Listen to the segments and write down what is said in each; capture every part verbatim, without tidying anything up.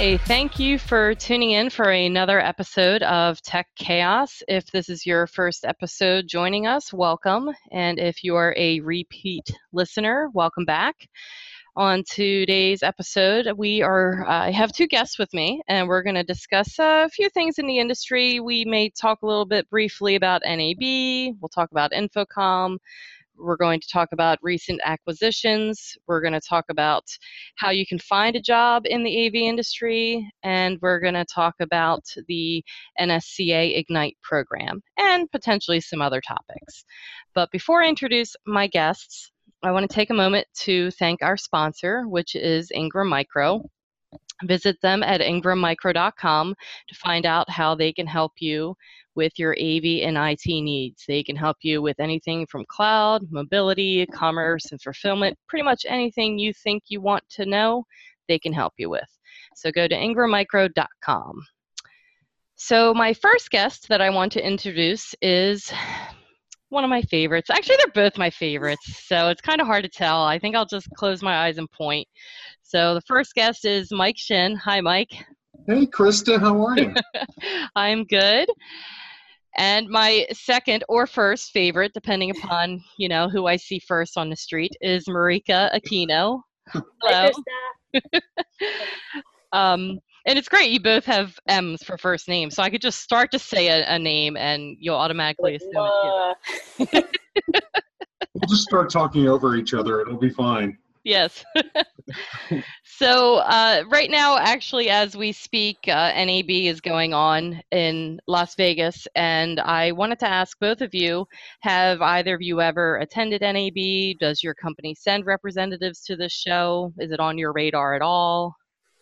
Hi, thank you for tuning in for another episode of Tech Chaos. If this is your first episode joining us, welcome. And if you are a repeat listener, welcome back. On today's episode, we are uh, I have two guests with me, and we're going to discuss a few things in the industry. We may talk a little bit briefly about N A B. We'll talk about Infocom. We're going to talk about recent acquisitions. We're going to talk about how you can find a job in the A V industry. And we're going to talk about the N S C A Ignite program and potentially some other topics. But before I introduce my guests, I want to take a moment to thank our sponsor, which is Ingram Micro. Visit them at ingram micro dot com to find out how they can help you with your A V and I T needs. They can help you with anything from cloud, mobility, commerce, and fulfillment. Pretty much anything you think you want to know, they can help you with. So go to ingram micro dot com. So my first guest that I want to introduce is one of my favorites. Actually, they're both my favorites, so it's kind of hard to tell. I think I'll just close my eyes and point. So the first guest is Mike Shin. Hi, Mike. Hey, Krista. How are you? I'm good. And my second or first favorite, depending upon, you know, who I see first on the street, is Marika Aquino. Hello. Hi, Krista. um, and it's great. You both have M's for first names, so I could just start to say a, a name, and you'll automatically assume it's you. We'll just start talking over each other. It'll be fine. Yes. So uh, right now, actually, as we speak, uh, N A B is going on in Las Vegas, and I wanted to ask both of you, have either of you ever attended N A B? Does your company send representatives to this show? Is it on your radar at all?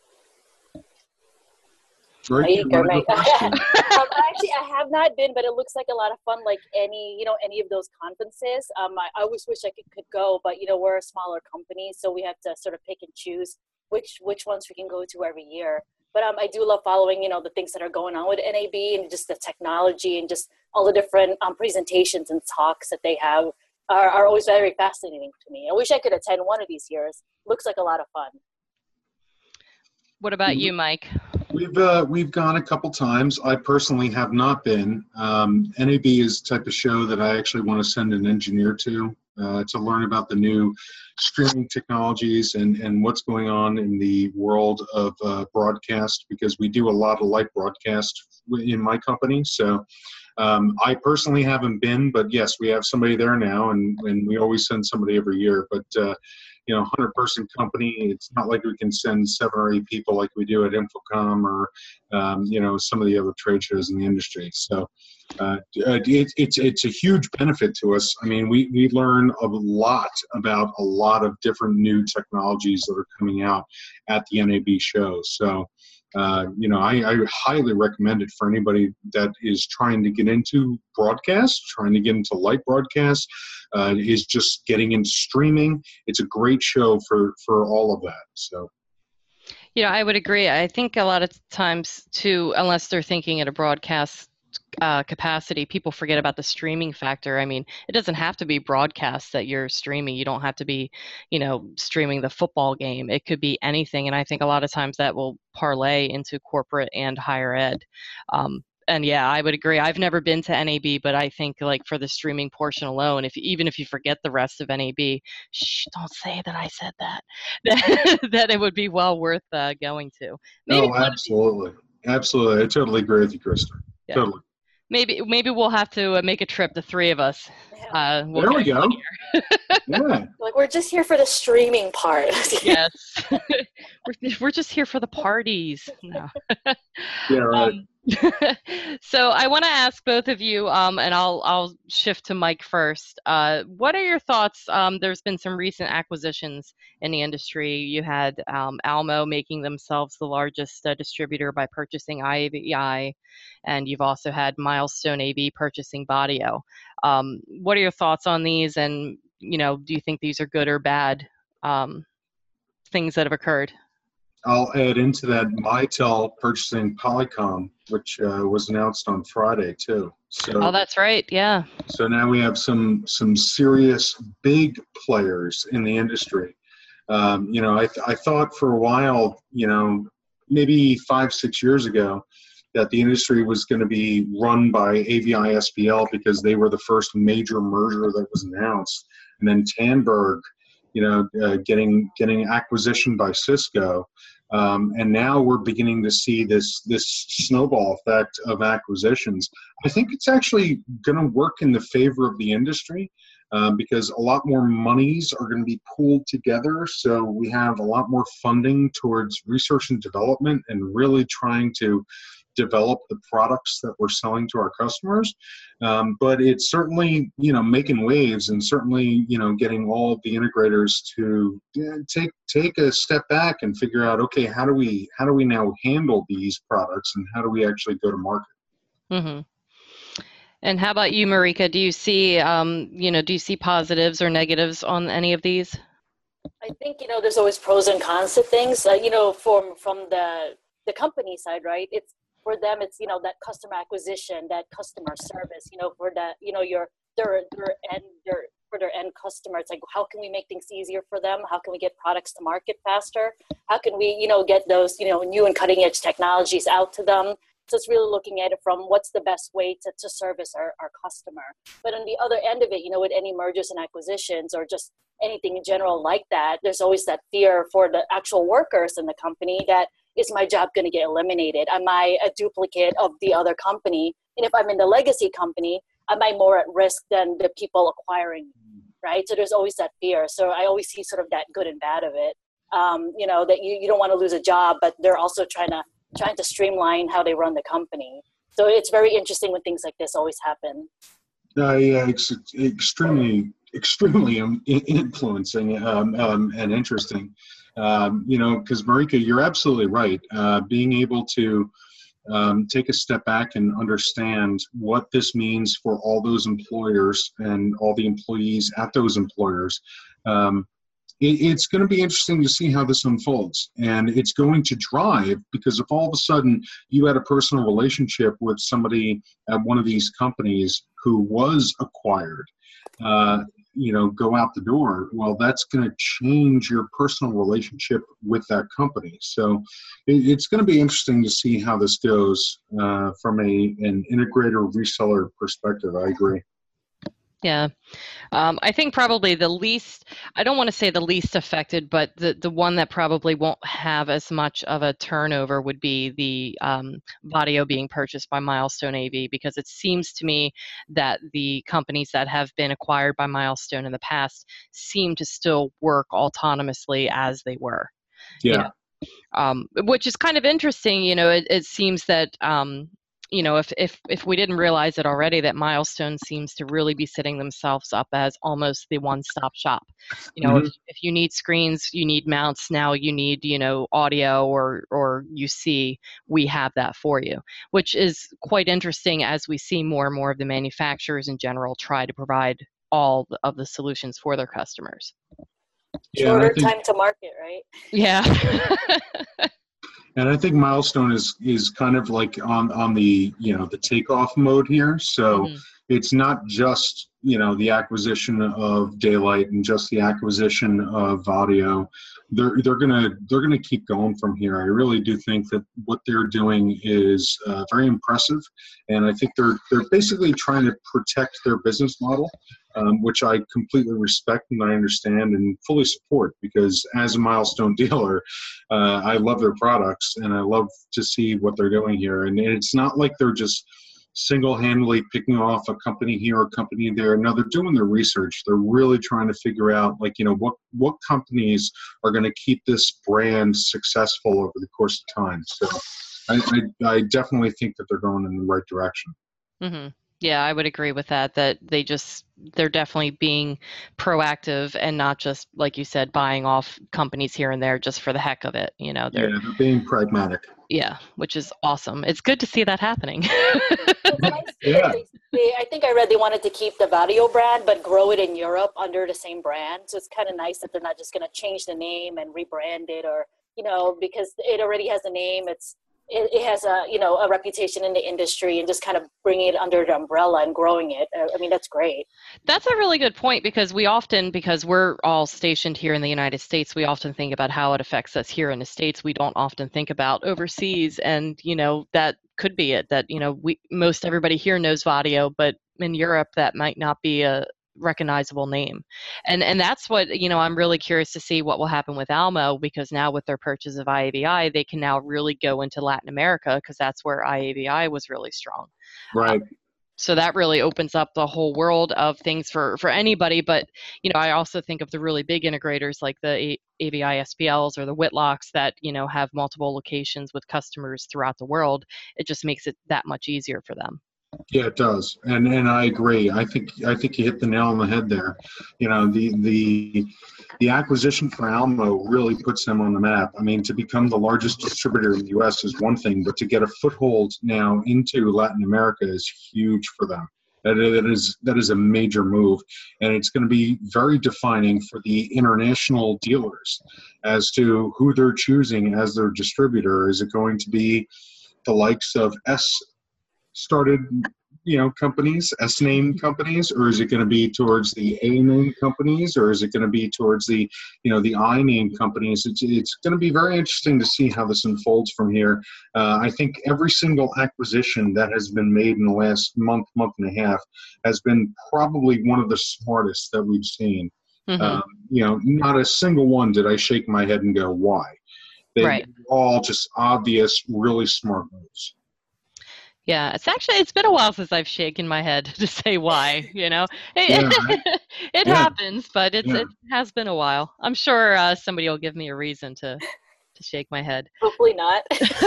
Great. um, actually, I have not been, but it looks like a lot of fun. Like any, you know, any of those conferences. Um, I, I always wish I could, could go, but you know, we're a smaller company, so we have to sort of pick and choose which which ones we can go to every year. But um, I do love following, you know, the things that are going on with N A B and just the technology and just all the different um, presentations and talks that they have are, are always very fascinating to me. I wish I could attend one of these years. Looks like a lot of fun. What about you, Mike? We've uh, we've gone a couple times. I personally have not been. Um, N A B is the type of show that I actually want to send an engineer to uh, to learn about the new streaming technologies and, and what's going on in the world of uh, broadcast, because we do a lot of live broadcast in my company. So um, I personally haven't been, but yes, we have somebody there now, and, and we always send somebody every year. But uh, you know, one hundred person company, it's not like we can send seven or eight people like we do at Infocom or, um, you know, some of the other trade shows in the industry. So uh, it, it's it's a huge benefit to us. I mean, we, we learn a lot about a lot of different new technologies that are coming out at the N A B show. So, uh, you know, I, I highly recommend it for anybody that is trying to get into broadcast, trying to get into light broadcast, uh, is just getting into streaming. It's a great show for, for all of that. So, You know, I would agree. I think a lot of times, too, unless they're thinking at a broadcast uh, capacity, people forget about the streaming factor. I mean, it doesn't have to be broadcast that you're streaming. You don't have to be, you know, streaming the football game. It could be anything. And I think a lot of times that will parlay into corporate and higher ed. Um, and yeah, I would agree. I've never been to N A B, but I think like for the streaming portion alone, if even if you forget the rest of N A B, shh, don't say that I said that, that it would be well worth uh, going to. Maybe no, absolutely. Absolutely. I totally agree with you, Krista. Yeah. Totally. Maybe maybe we'll have to make a trip, the three of us. Uh, we'll there we go. Yeah. Like, we're just here for the streaming part. Yes. we're, we're just here for the parties. No. Yeah, right. Um, so I want to ask both of you, um, and I'll I'll shift to Mike first. Uh, what are your thoughts? Um, there's been some recent acquisitions in the industry. You had um, Almo making themselves the largest uh, distributor by purchasing I A V I, and you've also had Milestone A V purchasing Bodio. Um, what are your thoughts on these? And you know, do you think these are good or bad um, things that have occurred? I'll add into that Mitel purchasing Polycom, which uh, was announced on Friday too. So, oh, that's right. Yeah. So now we have some some serious big players in the industry. Um, you know, I th- I thought for a while, you know, maybe five, six years ago that the industry was going to be run by A V I S P L because they were the first major merger that was announced. And then Tandberg, you know, uh, getting getting acquisition by Cisco. Um, and now we're beginning to see this this snowball effect of acquisitions. I think it's actually going to work in the favor of the industry uh, because a lot more monies are going to be pooled together. So we have a lot more funding towards research and development and really trying to develop the products that we're selling to our customers. Um, but it's certainly, you know, making waves and certainly, you know, getting all of the integrators to yeah, take take a step back and figure out, okay, how do we how do we now handle these products and how do we actually go to market? Mm-hmm. And how about you, Marika? Do you see, um, you know, do you see positives or negatives on any of these? I think, you know, there's always pros and cons to things. Uh, you know, from from the the company side, right? It's for them, it's, you know, that customer acquisition, that customer service, you know, for that, you know, your, their, their end, their, for their end customer, it's like, how can we make things easier for them? How can we get products to market faster? How can we, you know, get those, you know, new and cutting edge technologies out to them? So it's really looking at it from what's the best way to, to service our, our customer. But on the other end of it, you know, with any mergers and acquisitions or just anything in general like that, there's always that fear for the actual workers in the company that, is my job going to get eliminated? Am I a duplicate of the other company? And if I'm in the legacy company, am I more at risk than the people acquiring me, right? So there's always that fear. So I always see sort of that good and bad of it. Um, you know, that you, you don't want to lose a job, but they're also trying to trying to streamline how they run the company. So it's very interesting when things like this always happen. Uh, yeah, it's extremely, extremely influencing um, um, and interesting. Um, you know, because Marika, you're absolutely right. Uh, being able to um, take a step back and understand what this means for all those employers and all the employees at those employers. Um, it, it's going to be interesting to see how this unfolds. And it's going to drive, because if all of a sudden you had a personal relationship with somebody at one of these companies who was acquired, uh, you know, go out the door, well, that's going to change your personal relationship with that company. So it, it's going to be interesting to see how this goes uh, from a an integrator reseller perspective. I agree. Yeah. Um, I think probably the least, I don't want to say the least affected, but the, the one that probably won't have as much of a turnover would be the um, Vadio being purchased by Milestone A V, because it seems to me that the companies that have been acquired by Milestone in the past seem to still work autonomously as they were. Yeah. You know? Um, which is kind of interesting. You know, it, it seems that, um, you know, if, if if we didn't realize it already, that Milestone seems to really be setting themselves up as almost the one-stop shop. You know, mm-hmm. if, if you need screens, you need mounts, now you need, you know, audio or or U C, we have that for you, which is quite interesting as we see more and more of the manufacturers in general try to provide all of the solutions for their customers. Yeah, shorter think, time to market, right? Yeah. And I think Milestone is is kind of like on on the, you know, the takeoff mode here. So mm-hmm. it's not just, you know, the acquisition of Daylight and just the acquisition of Vadio. They're they're gonna they're gonna keep going from here. I really do think that what they're doing is uh, very impressive, and I think they're they're basically trying to protect their business model, um, which I completely respect and I understand and fully support, because as a Milestone dealer, uh, I love their products and I love to see what they're doing here. And it's not like they're just single-handedly picking off a company here or a company there. No, they're doing their research. They're really trying to figure out, like, you know, what what companies are going to keep this brand successful over the course of time. So I, I, I definitely think that they're going in the right direction. Mm-hmm. Yeah, I would agree with that, that they just, they're definitely being proactive and not just, like you said, buying off companies here and there just for the heck of it. You know, they're, yeah, they're being pragmatic. Yeah, which is awesome. It's good to see that happening. Yeah. They, I think I read they wanted to keep the Vadio brand, but grow it in Europe under the same brand. So it's kind of nice that they're not just going to change the name and rebrand it, or, you know, because it already has a name. It's it, it has a, you know, a reputation in the industry, and just kind of bringing it under the umbrella and growing it. I mean, that's great. That's a really good point, because we often, because we're all stationed here in the United States, we often think about how it affects us here in the States. We don't often think about overseas, and, you know, that could be it, that, you know, we, most everybody here knows Vadio, but in Europe that might not be a recognizable name. And and that's what, you know, I'm really curious to see what will happen with Almo, because now with their purchase of I A V I, they can now really go into Latin America, because that's where I A V I was really strong. Right. Um, so that really opens up the whole world of things for, for anybody. But, you know, I also think of the really big integrators like the A- AVI S P Ls or the Whitlocks that, you know, have multiple locations with customers throughout the world. It just makes it that much easier for them. Yeah, it does, and and I agree. I think I think you hit the nail on the head there. You know, the the the acquisition for Almo really puts them on the map. I mean, to become the largest distributor in the U S is one thing, but to get a foothold now into Latin America is huge for them. That that is that is a major move, and it's going to be very defining for the international dealers as to who they're choosing as their distributor. Is it going to be the likes of S started, you know, companies, S-name companies, or is it going to be towards the A-name companies, or is it going to be towards the, you know, the I-name companies? It's, it's going to be very interesting to see how this unfolds from here. Uh, I think every single acquisition that has been made in the last month, month and a half has been probably one of the smartest that we've seen. Mm-hmm. Um, you know, not a single one did I shake my head and go, why? They right. were all just obvious, really smart moves. Yeah, it's actually, it's been a while since I've shaken my head to say why, you know. Yeah, right? It yeah. happens, but it's, yeah. it has been a while. I'm sure uh, somebody will give me a reason to, to shake my head. Hopefully not.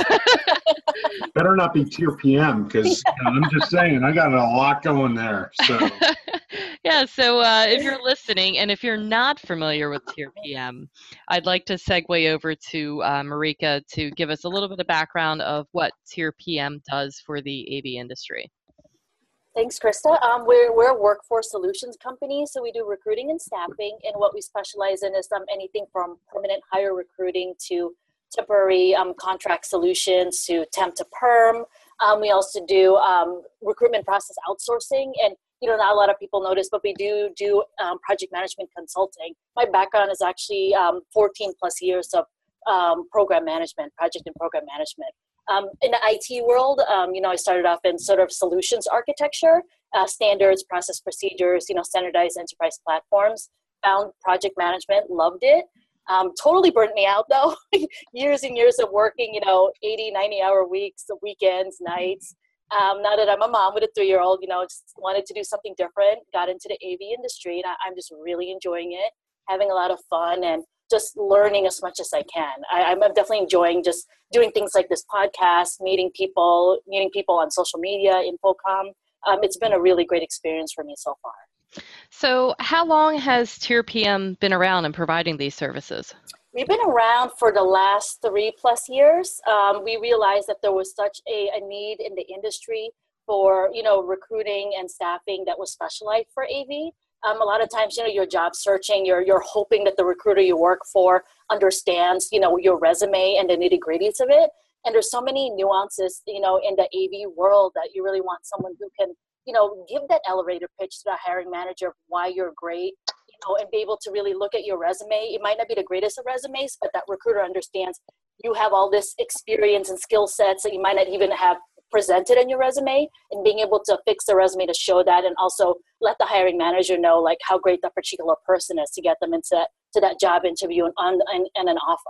Better not be Tier P M, because yeah. you know, I'm just saying, I got a lot going there. So. Yeah, so uh, if you're listening, and if you're not familiar with Tier P M, I'd like to segue over to uh, Marika to give us a little bit of background of what Tier P M does for the A V industry. Thanks, Krista. Um, we're, we're a workforce solutions company, so we do recruiting and staffing, and what we specialize in is um, anything from permanent hire recruiting to temporary um, contract solutions to temp to perm. Um, we also do um, recruitment process outsourcing, and you know, not a lot of people notice, but we do do um, project management consulting. My background is actually um, fourteen plus years of um, program management, project and program management. Um, in the I T world, um, you know, I started off in sort of solutions architecture, uh, standards, process procedures, you know, standardized enterprise platforms. Found project management, loved it. Um, totally burnt me out though. Years and years of working, you know, eighty, ninety hour weeks, weekends, nights. Um, now that I'm a mom with a three-year-old, you know, just wanted to do something different, got into the A V industry, and I, I'm just really enjoying it, having a lot of fun, and just learning as much as I can. I, I'm definitely enjoying just doing things like this podcast, meeting people, meeting people on social media, InfoComm. Um, it's been a really great experience for me so far. So how long has Tier P M been around and providing these services? We've been around for the last three plus years. Um, we realized that there was such a, a need in the industry for, you know, recruiting and staffing that was specialized for A V. Um, a lot of times, you know, you're job searching, you're, you're hoping that the recruiter you work for understands, you know, your resume and the nitty gritties of it. And there's so many nuances, you know, in the A V world that you really want someone who can, you know, give that elevator pitch to the hiring manager of why you're great, you know, and be able to really look at your resume. It might not be the greatest of resumes, but that recruiter understands you have all this experience and skill sets that you might not even have presented in your resume, and being able to fix the resume to show that, and also let the hiring manager know like how great that particular person is to get them into that, to that job interview and, on, and, and an offer.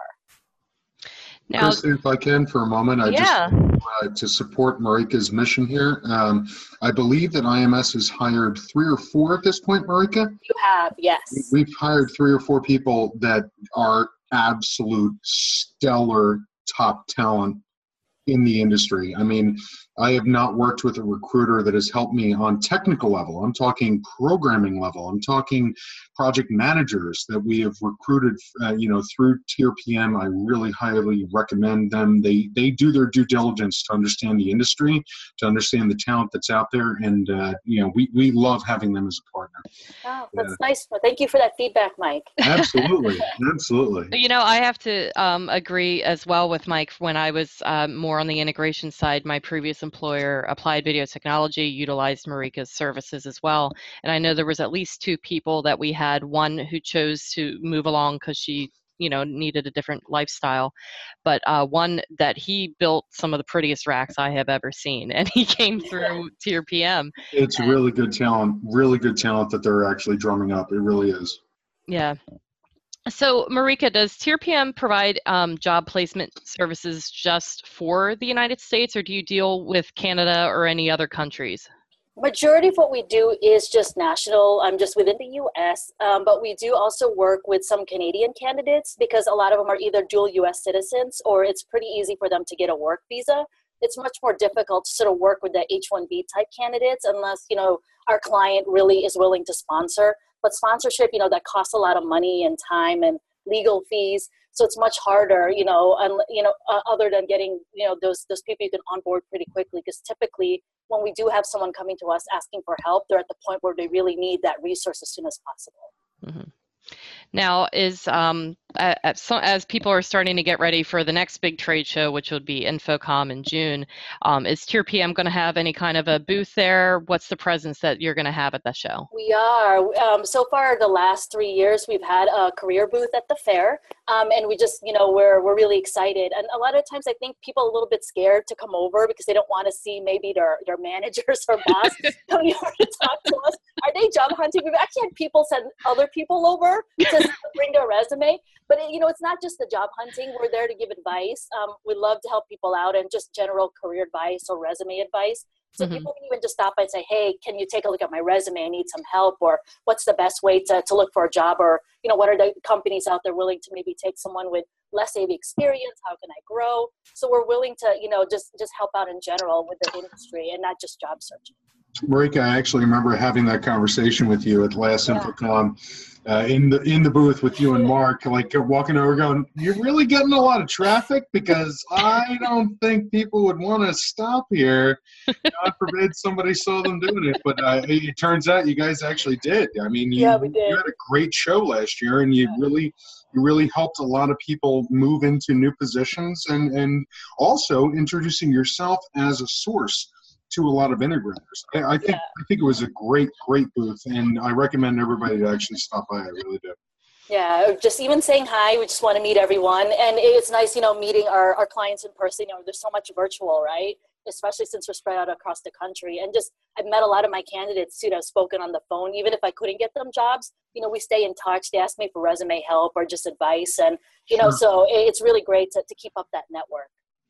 Now, Krista, if I can for a moment, I yeah. just uh, to support Marika's mission here. Um, I believe that I M S has hired three or four at this point, Marika? You have, yes. We've hired three or four people that are absolute stellar top talent in the industry. I mean, I have not worked with a recruiter that has helped me on technical level. I'm talking programming level. I'm talking project managers that we have recruited, uh, you know, through Tier P M. I really highly recommend them. They they do their due diligence to understand the industry, to understand the talent that's out there, and uh, you know, we we love having them as a partner. Oh, that's yeah. nice. Well, thank you for that feedback, Mike. Absolutely, absolutely. You know, I have to um, agree as well with Mike. When I was um, more more on the integration side, my previous employer, Applied Video Technology, utilized Marika's services as well. And I know there was at least two people that we had, one who chose to move along because she, you know, needed a different lifestyle, but uh, one that he built some of the prettiest racks I have ever seen, and he came through Tier P M. It's and, really good talent, really good talent that they're actually drumming up. It really is. Yeah. So, Marika, does Tier P M provide um, job placement services just for the United States, or do you deal with Canada or any other countries? Majority of what we do is just national, um, just within the U S, um, but we do also work with some Canadian candidates because a lot of them are either dual U S citizens or it's pretty easy for them to get a work visa. It's much more difficult to sort of work with the H one B type candidates unless, you know, our client really is willing to sponsor. But sponsorship, you know, that costs a lot of money and time and legal fees. So it's much harder, you know, and, you know, uh, other than getting, you know, those, those people you can onboard pretty quickly, because typically when we do have someone coming to us asking for help, they're at the point where they really need that resource as soon as possible. Mm-hmm. Now, is um, as, so, as people are starting to get ready for the next big trade show, which would be InfoComm in June, um, is Tier P M going to have any kind of a booth there? What's the presence that you're going to have at the show? We are. Um, so far, the last three years, we've had a career booth at the fair, um, and we just, you know, we're we're really excited. And a lot of times, I think people are a little bit scared to come over because they don't want to see maybe their their managers or boss coming over to talk to us. Are they job hunting? We've actually had people send other people over to bring their resume. But, it, you know, it's not just the job hunting. We're there to give advice. Um, we love to help people out and just general career advice or resume advice. So mm-hmm. people can even just stop by and say, hey, can you take a look at my resume? I need some help. Or what's the best way to, to look for a job? Or, you know, what are the companies out there willing to maybe take someone with less A V experience? How can I grow? So we're willing to, you know, just, just help out in general with the industry and not just job searching. Marika, I actually remember having that conversation with you at last yeah. InfoComm uh, in the in the booth with you and Mark, like walking over going, you're really getting a lot of traffic because I don't think people would want to stop here. God forbid somebody saw them doing it. But uh, it turns out you guys actually did. I mean, you, yeah, we did. you had a great show last year, and you yeah. really you really helped a lot of people move into new positions and, and also introducing yourself as a source to a lot of integrators. I, I think yeah. I think it was a great, great booth, and I recommend everybody to actually stop by. I really do. Yeah, just even saying hi, we just want to meet everyone. And it's nice, you know, meeting our, our clients in person. You know, there's so much virtual, right? Especially since we're spread out across the country. And just, I've met a lot of my candidates too that have spoken on the phone. Even if I couldn't get them jobs, you know, we stay in touch. They ask me for resume help or just advice. And, you know, sure. so it's really great to, to keep up that network.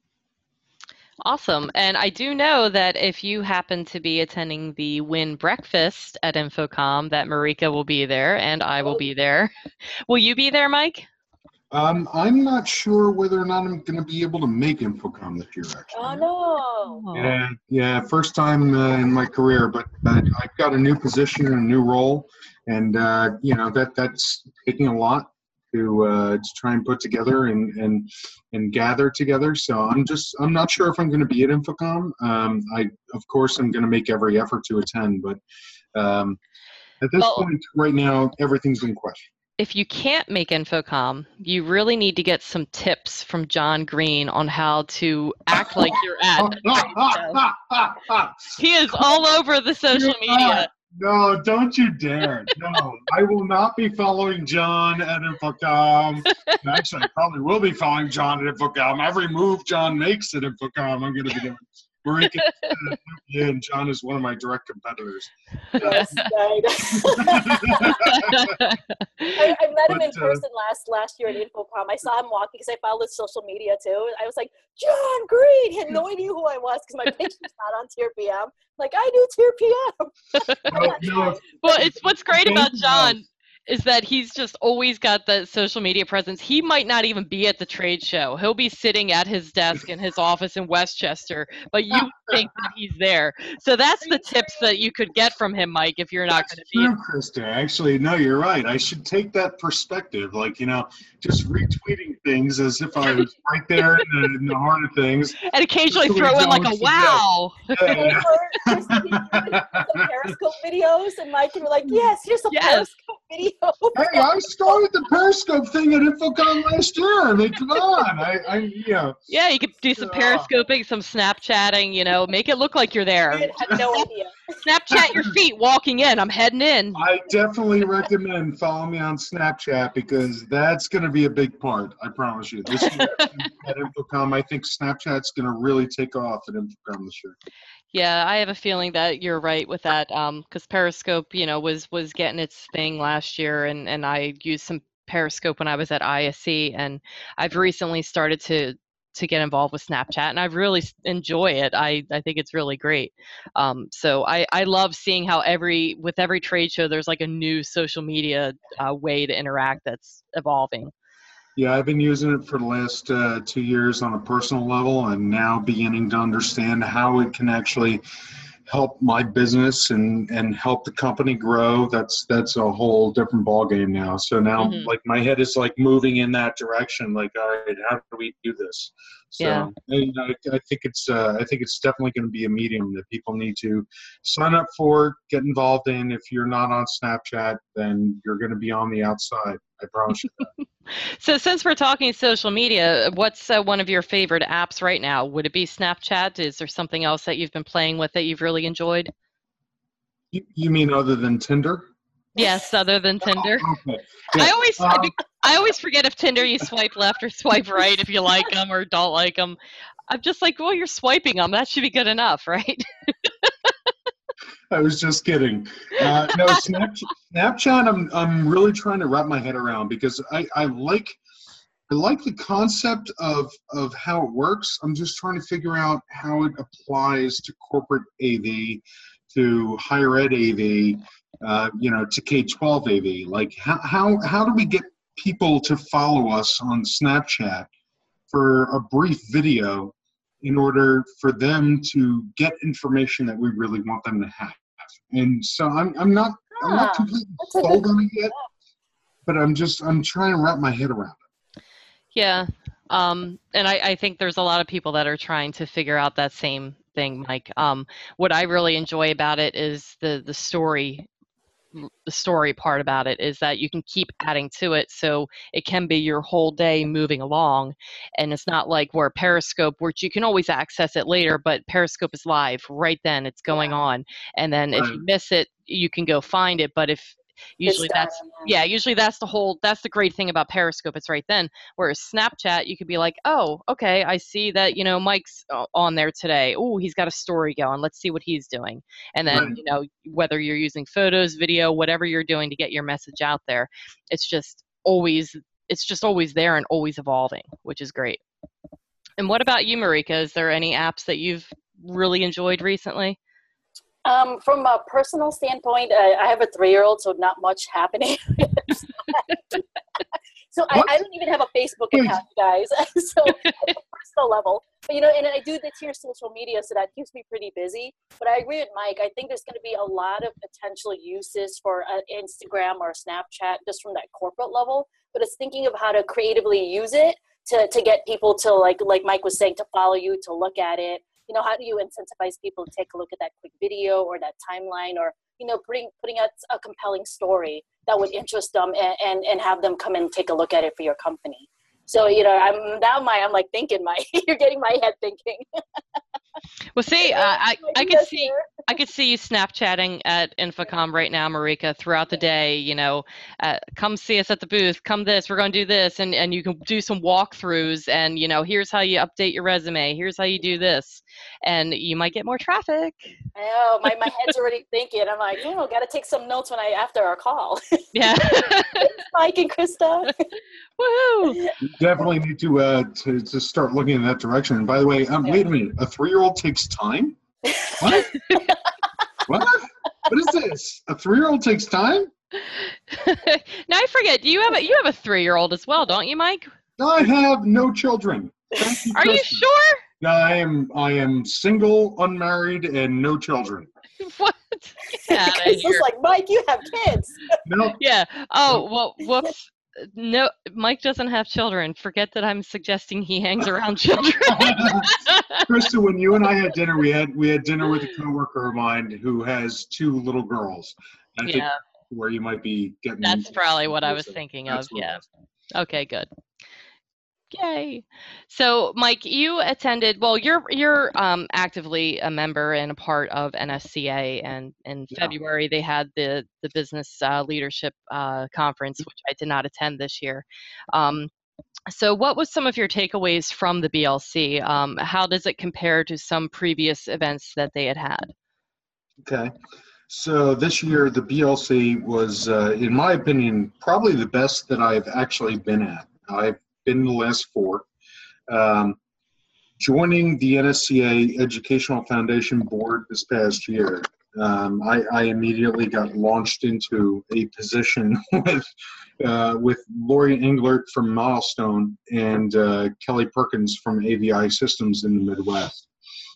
Awesome. And I do know that if you happen to be attending the Win Breakfast at InfoComm, that Marika will be there and I will be there. Will you be there, Mike? Um, I'm not sure whether or not I'm going to be able to make InfoComm this year, actually. Oh, no. Yeah, yeah, first time uh, in my career, but uh, I've got a new position and a new role, and, uh, you know, that that's taking a lot to uh, to try and put together and and and gather together. So I'm just I'm not sure if I'm going to be at InfoComm. Um, I of course I'm going to make every effort to attend, but um, at this well, point right now everything's in question. If you can't make InfoComm, you really need to get some tips from John Green on how to act like you're at. He is all over the social media. No, don't you dare. No, I will not be following John at InfoComm. Actually, I probably will be following John at InfoComm. Every move John makes at InfoComm, I'm going to be doing. Marika, yeah, and John is one of my direct competitors. Yes, right. I, I met him but, in person uh, last last year at InfoComm. I saw him walking because I followed his social media too. I was like, John Green! He had no idea who I was because my page was not on Tier P M. Like, I do Tier P M. no, no. Well, it's what's great about John is that he's just always got the social media presence. He might not even be at the trade show. He'll be sitting at his desk in his office in Westchester, but you think that he's there. So that's the tips that you could get from him, Mike, if you're not going to be. True, Krista. Actually, no, you're right. I should take that perspective. Like, you know, just retweeting things as if I was right there in the, in the heart of things. And occasionally throw in like a wow. Yeah, yeah. Some Periscope videos, and Mike can be like, yes, here's a yes. Periscope video. Hey, I started the Periscope thing at InfoComm last year. I mean, come on. I, I you know. Yeah, you could do some periscoping, some Snapchatting, you know, make it look like you're there. I had no idea. Snapchat your feet walking in. I'm heading in. I definitely recommend follow me on Snapchat because that's going to be a big part. I promise you. This year at InfoComm, I think Snapchat's going to really take off at InfoComm this year. Yeah, I have a feeling that you're right with that. Um, because Periscope, you know, was was getting its thing last year, and and I used some Periscope when I was at I S C, and I've recently started to to get involved with Snapchat, and I really s- enjoy it. I I think it's really great. Um, so I I love seeing how every with every trade show there's like a new social media uh, way to interact that's evolving. Yeah, I've been using it for the last uh, two years on a personal level and now beginning to understand how it can actually help my business and, and help the company grow. That's that's a whole different ballgame now. So now, Mhm. like, my head is, like, moving in that direction. Like, all right, how do we do this? So Yeah. and I, I think it's uh, I think it's definitely going to be a medium that people need to sign up for, get involved in. If you're not on Snapchat, then you're going to be on the outside. I promise you that. So since we're talking social media, what's uh, one of your favorite apps right now? Would it be Snapchat? Is there something else that you've been playing with that you've really enjoyed? You, you mean other than Tinder? Yes, other than Tinder. Okay. I Yeah. always I, Um, be- I always forget if Tinder you swipe left or swipe right if you like them or don't like them. I'm just like, well, you're swiping them. That should be good enough, right? I was just kidding. Uh, no, Snapchat, Snapchat I'm, I'm really trying to wrap my head around because I, I like I like the concept of, of how it works. I'm just trying to figure out how it applies to corporate A V, to higher ed A V, uh, you know, to K twelve A V. Like, how, how, how do we get people to follow us on Snapchat for a brief video in order for them to get information that we really want them to have? And so I'm, I'm not I'm not Ah, completely that's a sold good on it yet, but I'm just I'm trying to wrap my head around it. Yeah. Um, and I, I think there's a lot of people that are trying to figure out that same thing, Mike. Um, what I really enjoy about it is the the story the story part about it is that you can keep adding to it, so it can be your whole day moving along, and it's not like where Periscope, which you can always access it later, but Periscope is live right then, it's going Yeah. on, and then if Right. you miss it you can go find it, but if usually It's done, that's yeah usually that's the whole that's the great thing about Periscope, it's right then. Whereas Snapchat, you could be like, oh, okay, I see that, you know, Mike's uh, on there today. Oh, he's got a story going, let's see what he's doing. And then, Right. you know, whether you're using photos, video, whatever you're doing to get your message out there, it's just always it's just always there and always evolving, which is great. And what about you, Marika? Is there any apps that you've really enjoyed recently? Um, from a personal standpoint, uh, I have a three-year-old, so not much happening. So I, What? I don't even have a Facebook Wait. account, guys. So at the personal level, but you know, and I do the tier social media, so that keeps me pretty busy. But I agree with Mike. I think there's going to be a lot of potential uses for uh, Instagram or Snapchat just from that corporate level. But it's thinking of how to creatively use it to to get people to, like like Mike was saying, to follow you, to look at it. You know, how do you incentivize people to take a look at that quick video or that timeline, or, you know, putting putting out a compelling story that would interest them and, and, and have them come and take a look at it for your company. So, you know, I'm now my I'm like thinking, my you're getting my head thinking. Well, see, uh, I I could Yes, see sir. I could see you Snapchatting at InfoComm right now, Marika, throughout the day. You know, uh, come see us at the booth. Come this, we're going to do this, and and you can do some walkthroughs. And you know, here's how you update your resume. Here's how you do this, and you might get more traffic. I know, my, my head's already thinking. I'm like, oh, got to take some notes when I after our call. Yeah. Thanks, Mike and Krista. Woohoo! You definitely need to uh to, to start looking in that direction. And by the way, um, Yeah. wait a minute, a three-year-old takes time? What? What? What is this? A three-year-old takes time? Now I forget. Do you have a you have a three year old as well, don't you, Mike? I have no children. Thank you, Are you Kristen. sure? I am I am single, unmarried, and no children. What? Get outta Krista's here. like, Mike, you have kids. No, Yeah. Oh, well, whoops. No, Mike doesn't have children. Forget that I'm suggesting he hangs around children. Krista, when you and I had dinner, we had we had dinner with a coworker of mine who has two little girls. I think Yeah. where you might be getting. That's probably what I was thinking of. That's what it Yeah. was. Okay, good. Yay. So, Mike, you attended, well, you're you're um, actively a member and a part of N S C A, and in Yeah. February they had the, the business uh, leadership uh, conference, which I did not attend this year. Um, so what was some of your takeaways from the B L C? Um, how does it compare to some previous events that they had had? Okay. So this year, the B L C was, uh, in my opinion, probably the best that I've actually been at. I've been the last four. Um, joining the N S C A Educational Foundation Board this past year, um, I, I immediately got launched into a position with uh, with Lori Englert from Milestone and uh, Kelly Perkins from A V I Systems in the Midwest.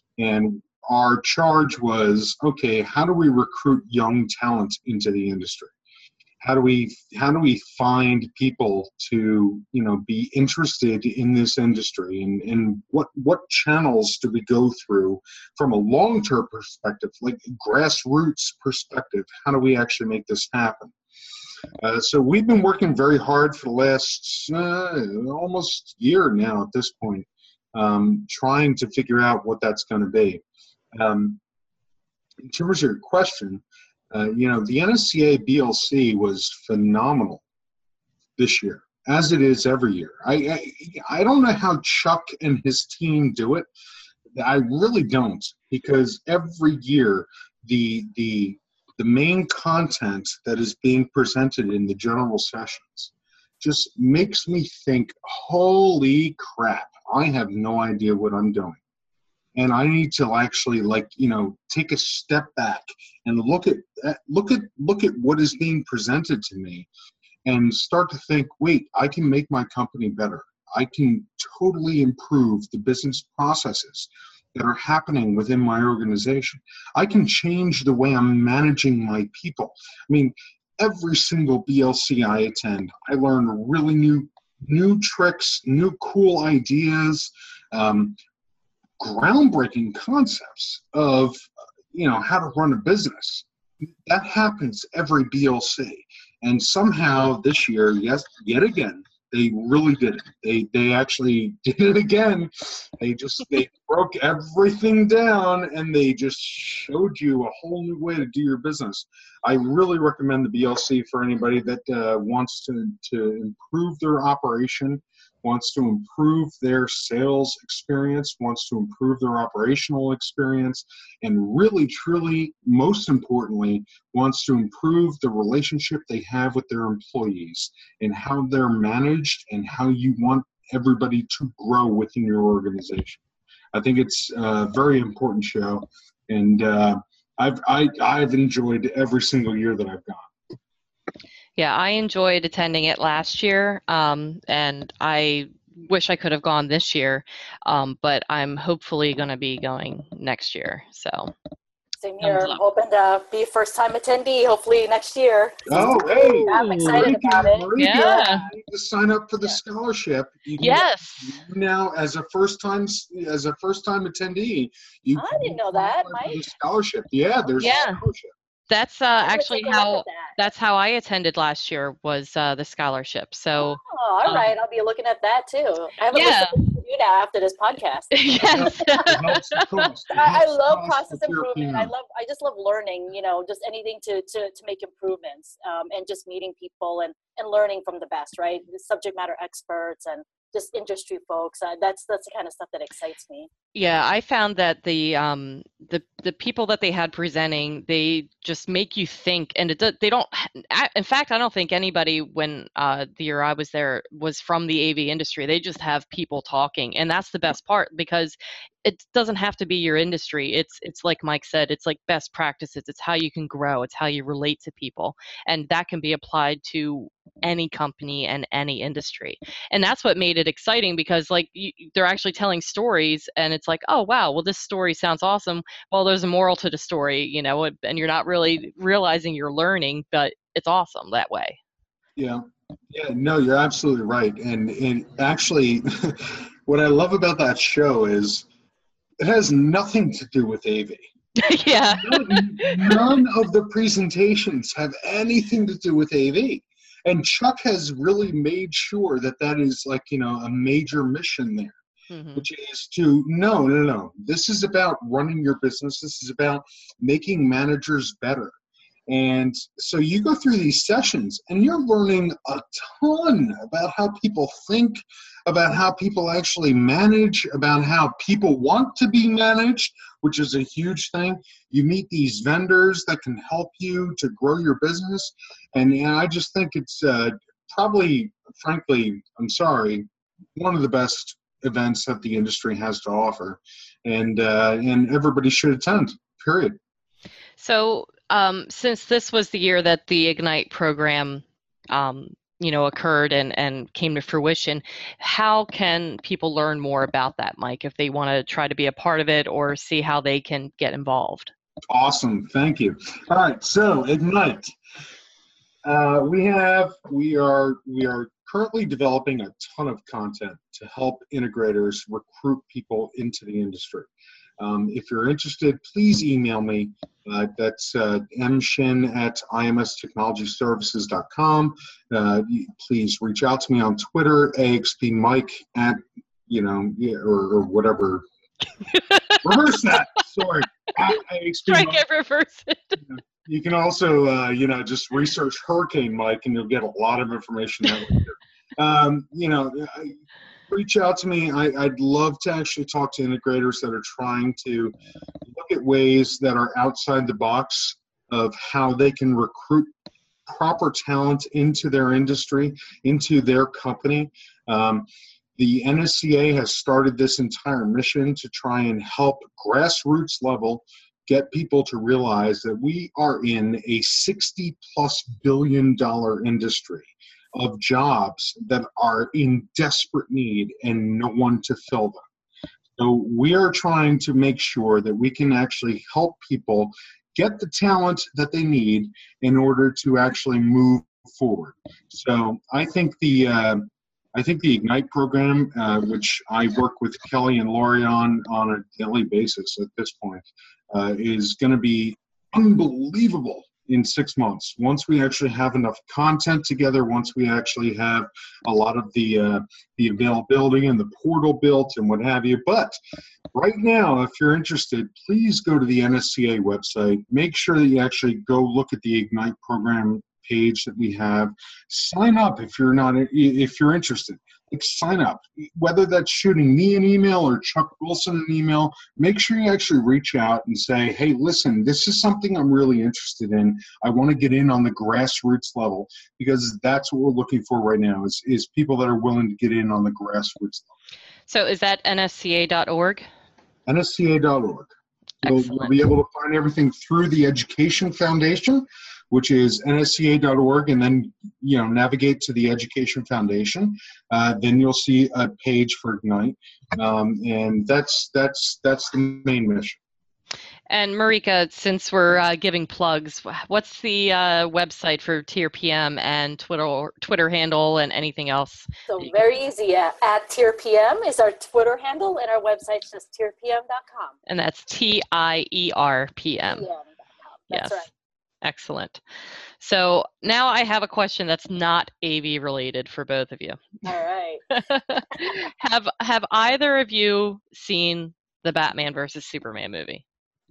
And our charge was, okay, how do we recruit young talent into the industry? How do we how do we find people to, you know, be interested in this industry, and, and what what channels do we go through from a long-term perspective, like grassroots perspective? How do we actually make this happen? Uh, so we've been working very hard for the last uh, almost year now at this point, um, trying to figure out what that's going to be. Um, in terms of your question, uh, you know, the N S C A B L C was phenomenal this year, as it is every year. I, I I don't know how Chuck and his team do it. I really don't, because every year the the the main content that is being presented in the general sessions just makes me think, holy crap, I have no idea what I'm doing. And I need to actually, like, you know, take a step back and look at look at look at what is being presented to me, and start to think, wait, I can make my company better. I can totally improve the business processes that are happening within my organization. I can change the way I'm managing my people. I mean, every single B L C I attend, I learn really new new tricks, new cool ideas. Um, groundbreaking concepts of, you know, how to run a business. That happens every B L C. And somehow this year, yes, yet again, they really did it. They they actually did it again. They just they broke everything down, and they just showed you a whole new way to do your business. I really recommend the B L C for anybody that uh, wants to to improve their operation, wants to improve their sales experience, wants to improve their operational experience, and really, truly, most importantly, wants to improve the relationship they have with their employees and how they're managed and how you want everybody to grow within your organization. I think it's a very important show, and uh, I've, I, I've enjoyed every single year that I've gone. Yeah, I enjoyed attending it last year, um, and I wish I could have gone this year, um, but I'm hopefully going to be going next year. So, same here. I'm hoping to be a first-time attendee, hopefully next year. Oh, hey! I'm excited Marika, about it. Marika, Yeah. you need to sign up for the Yeah. scholarship. You can Yes. get- now, as a first-time as a first-time attendee, you I can didn't know that, apply for the Mike. scholarship. Yeah, there's Yeah. a scholarship. That's uh, I'm gonna actually take a look how at that. that's how I attended last year, was uh, the scholarship. So, Oh, all um, right. I'll be looking at that too. I haven't Yeah. listened to you now after this podcast. yes. It helps the cost. It I, I helps love cost process if you're a improvement. P M. I love. I just love learning. You know, just anything to to to make improvements, um, and just meeting people and and learning from the best. Right, the subject matter experts and just industry folks. Uh, that's that's the kind of stuff that excites me. Yeah, I found that the um the the people that they had presenting, they just make you think, and it do- they don't. I- In fact, I don't think anybody, when uh, the year I was there, was from the A V industry. They just have people talking, and that's the best part, because it doesn't have to be your industry. It's it's like Mike said, it's like best practices. It's how you can grow. It's how you relate to people, and that can be applied to any company and any industry. And that's what made it exciting, because like you, they're actually telling stories, and it's like, oh wow, well this story sounds awesome. Well, there's a moral to the story, you know, and you're not really realizing you're learning, but it's awesome that way. Yeah. Yeah, no, you're absolutely right. And and actually, what I love about that show is it has nothing to do with A V. Yeah. None, none of the presentations have anything to do with A V. And Chuck has really made sure that that is like, you know, a major mission there, Mm-hmm. which is to, no, no, no. This is about running your business. This is about making managers better. And so you go through these sessions and you're learning a ton about how people think, about how people actually manage, about how people want to be managed, which is a huge thing. You meet these vendors that can help you to grow your business. And, and I just think it's uh, probably, frankly, I'm sorry, one of the best events that the industry has to offer. And, uh, and everybody should attend, period. So um, since this was the year that the Ignite program, um, you know, occurred and, and came to fruition, how can people learn more about that, Mike, if they want to try to be a part of it or see how they can get involved? Awesome. Thank you. All right. So Ignite. Uh, we have, we are, we are currently developing a ton of content to help integrators recruit people into the industry. Um, if you're interested, please email me. Uh, that's uh, mshin at I M S technology services dot com. Uh, please reach out to me on Twitter, A X P Mike at, you know, or, or whatever. Reverse that. Sorry. At A X P Try Mike. get reverse it. You can also, uh, you know, just research Hurricane Mike and you'll get a lot of information that way too. Um, you know, reach out to me. I, I'd love to actually talk to integrators that are trying to look at ways that are outside the box of how they can recruit proper talent into their industry, into their company. Um, the N S C A has started this entire mission to try and help grassroots level get people to realize that we are in a sixty plus billion dollar industry of jobs that are in desperate need and no one to fill them. So we are trying to make sure that we can actually help people get the talent that they need in order to actually move forward. So I think the uh, I think the Ignite program, uh, which I work with Kelly and Lori on on a daily basis at this point, uh, is going to be unbelievable in six months. Once we actually have enough content together, once we actually have a lot of the uh, the availability and the portal built and what have you. But right now, if you're interested, please go to the N S C A website. Make sure that you actually go look at the Ignite program page that we have. Sign up if you're not if you're interested. Like, sign up. Whether that's shooting me an email or Chuck Wilson an email, make sure you actually reach out and say, hey, listen, this is something I'm really interested in. I want to get in on the grassroots level, because that's what we're looking for right now is, is people that are willing to get in on the grassroots level. So is that N S C A dot org? N S C A dot org. You'll, you'll be able to find everything through the Education Foundation, which is N S C A dot org, and then, you know, navigate to the Education Foundation. Uh, then you'll see a page for Ignite, um, and that's that's that's the main mission. And Marika, since we're uh, giving plugs, what's the uh, website for Tier P M and Twitter Twitter handle and anything else? So very easy. At, at Tier P M is our Twitter handle, and our website's just tier p m dot com. And that's T I E R P M. That's yes. right. Excellent. So now I have a question that's not A V related for both of you. All right. have have either of you seen the Batman versus Superman movie?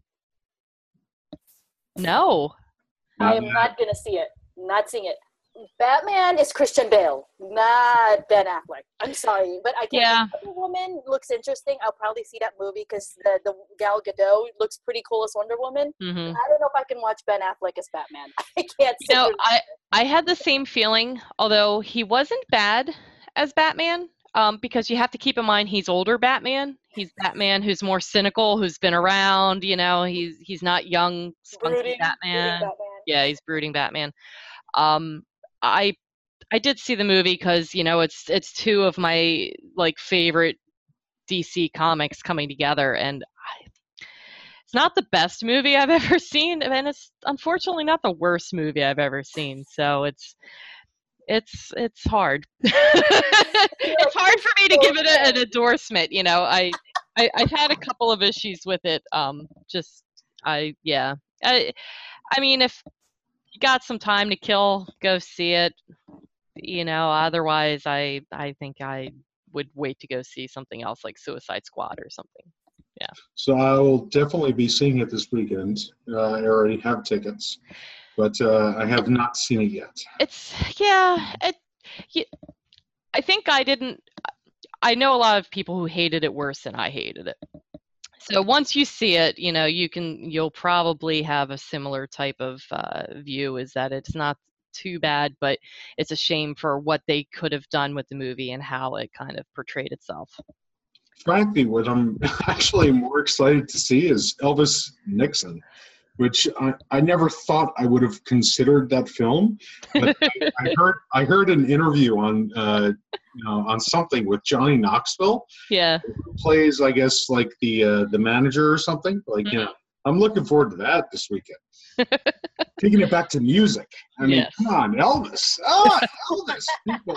No. I am not going to see it. Not seeing it. Batman is Christian Bale, not Ben Affleck. I'm sorry, but I can't. Yeah. Wonder Woman looks interesting. I'll probably see that movie because the, the Gal Gadot looks pretty cool as Wonder Woman. Mm-hmm. I don't know if I can watch Ben Affleck as Batman. I can't. You know, I, I had the same feeling, although he wasn't bad as Batman, um, because you have to keep in mind he's older Batman. He's Batman who's more cynical, who's been around. You know, he's he's not young, spunky brooding, Batman. brooding Batman. Yeah, he's brooding Batman. Um, I I did see the movie because, you know, it's it's two of my like favorite D C comics coming together, and I, it's not the best movie I've ever seen, and it's unfortunately not the worst movie I've ever seen. So it's it's it's hard. It's hard for me to give it a, an endorsement. You know, I, I I've had a couple of issues with it. Um, just I yeah. I I mean, if you got some time to kill, go see it. You know, otherwise, I I think I would wait to go see something else like Suicide Squad or something. Yeah. So I will definitely be seeing it this weekend. Uh, I already have tickets, but uh, I have not seen it yet. It's yeah. It. You, I think I didn't. I know a lot of people who hated it worse than I hated it. So once you see it, you know, you can, you'll probably have a similar type of uh, view, is that it's not too bad, but it's a shame for what they could have done with the movie and how it kind of portrayed itself. Frankly, what I'm actually more excited to see is Elvis Nixon, which I, I never thought I would have considered that film. But I, I heard I heard an interview on uh, you know on something with Johnny Knoxville. Yeah. Who plays, I guess, like the uh, the manager or something. Like mm-hmm. you know, I'm looking forward to that this weekend. Taking it back to music. I mean, yes. Come on, Elvis. Ah, Elvis. People.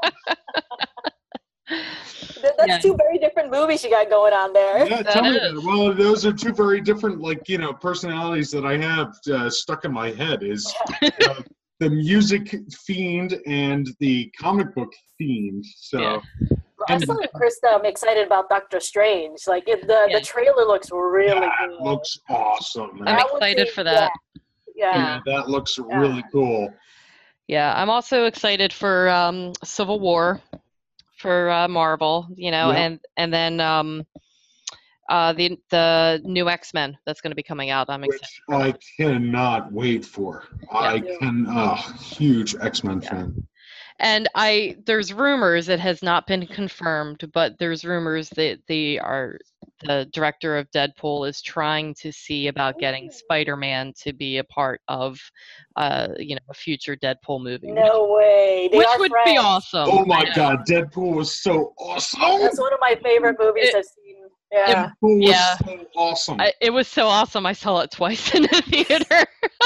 That's yeah. two very different movies you got going on there. Yeah, tell me about it. Well, those are two very different, like, you know, personalities that I have uh, stuck in my head is uh, the music fiend and the comic book fiend. So, yeah. well, I'm telling Krista, I'm excited about Doctor Strange. Like, it, the, yeah. the trailer looks really yeah, good. It looks awesome. I'm excited be, for that. Yeah. yeah. yeah that looks yeah. really cool. Yeah, I'm also excited for um, Civil War. For uh, Marvel, you know, yep. and and then um, uh, the the new X-Men that's going to be coming out. I'm excited. Which I cannot wait for. Yeah. I can, uh, huge X-Men yeah. fan. And I there's rumors, it has not been confirmed, but there's rumors that they are the director of Deadpool is trying to see about getting Spider-Man to be a part of, uh, you know, a future Deadpool movie. No which, way. They which are would friends. be awesome. Oh my God, Deadpool was so awesome. That's one of my favorite movies it, I've seen. Yeah. Deadpool was yeah. so awesome. I, it was so awesome. I saw it twice in the theater.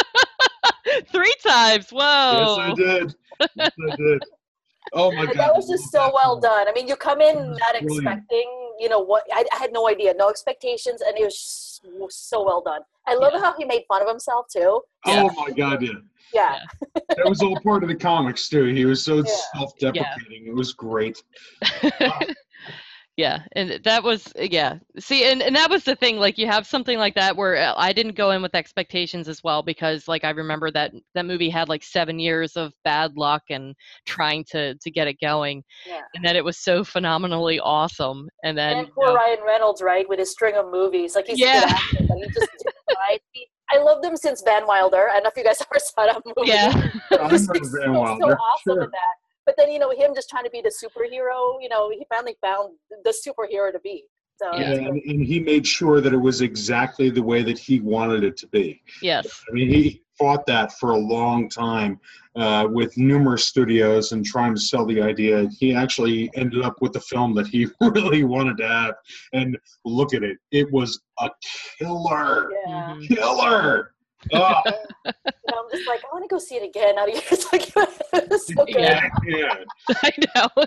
Three times. Whoa. Yes, I did. Yes, I did. Oh my God. That was just so well done. I mean, you come in not brilliant. expecting, you know, what, I, I had no idea, no expectations, and it was just so well done. I love yeah. how he made fun of himself, too. Oh my God, yeah. Yeah. That was all part of the comics, too. He was so yeah. self-deprecating. Yeah. It was great. Wow. Yeah, and that was, yeah. See, and, and that was the thing, like, you have something like that where I didn't go in with expectations as well because, like, I remember that that movie had, like, seven years of bad luck and trying to, to get it going. Yeah. And then it was so phenomenally awesome. And then... And poor you know, Ryan Reynolds, right, with his string of movies. Like, he's yeah. a good actor, but he just didn't, right? I loved him since Van Wilder. I don't know if you guys ever saw that movie. Yeah. I remember Van Wilder. So awesome sure. in that. But then, you know, him just trying to be the superhero, you know, he finally found the superhero to be. So yeah, and, and he made sure that it was exactly the way that he wanted it to be. Yes. I mean, he fought that for a long time uh, with numerous studios and trying to sell the idea. He actually ended up with the film that he really wanted to have. And look at it. It was a killer. Yeah. Killer. Oh. You know, I'm just like, I want to go see it again. Now you're talking about it. It's so good. Yeah, yeah. I know.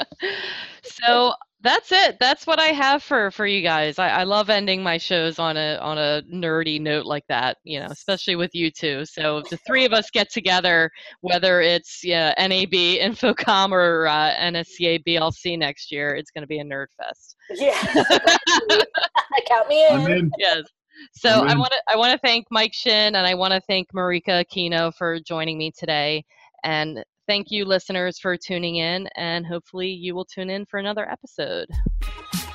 So that's it. That's what I have for, for you guys. I, I love ending my shows on a on a nerdy note like that, you know, especially with you two. So if the three of us get together, whether it's yeah, N A B, Infocom, or uh, N S C A B L C next year, it's going to be a nerd fest. Yeah. Count me in. I'm in. Yes. So I want to I want to thank Mike Shin and I want to thank Marika Aquino for joining me today. And thank you, listeners, for tuning in. And hopefully you will tune in for another episode.